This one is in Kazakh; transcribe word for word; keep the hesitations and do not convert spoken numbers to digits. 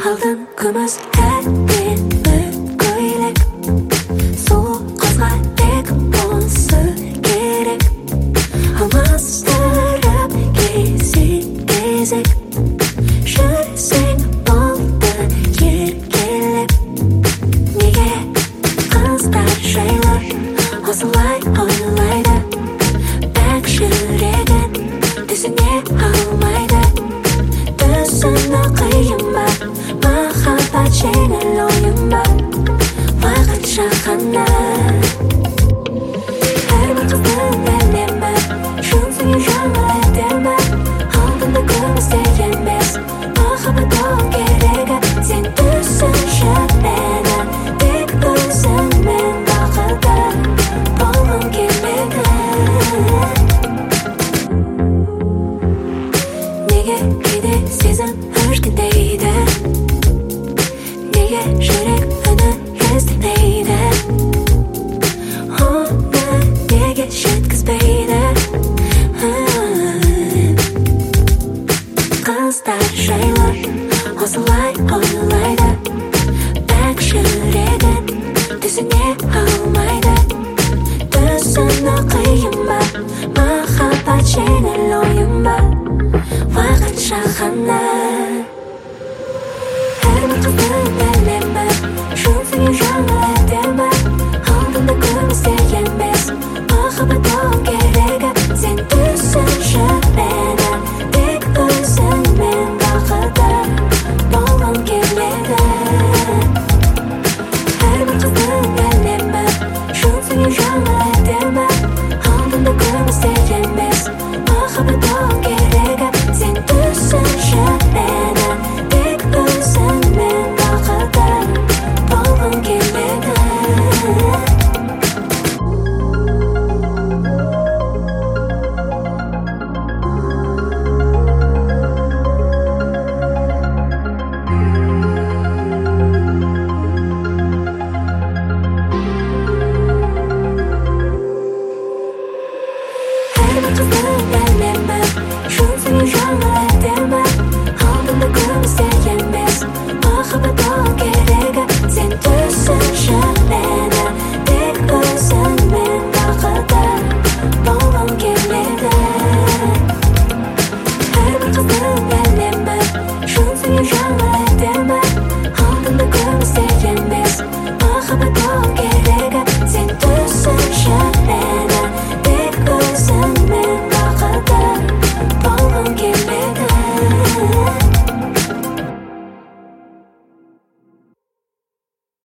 алтын күміс әдемі көйлек, сұлу қызға тек осы керек. Алмастырып кезек-кезек жүрсең болды еркелеп. Неге қыздар жайлы осылай ойлайды, бәк жүрегін түсіне алмайды. Түсіну қиын ба, махаббат жеңіл ойын ба, уақытша ғана. Әрбір қыздың әлемі шын сүйіп жаңа әдемі, алтынды күмісте емес, махаббат ол керегі. Сен түсінші мені, тек өзіңмен бақытты болғым келмеді. Неге кейде сезім өркендейді, неге жүрек үні естімейді, оны неге жеткізбейді. Қыздар жайлы осылай ойлайды, бәк жүрегін түсіне алмайды. Түсіну қиын ба, махаббат жеңіл ойын ба, уақытша ғана. Әрбір қызды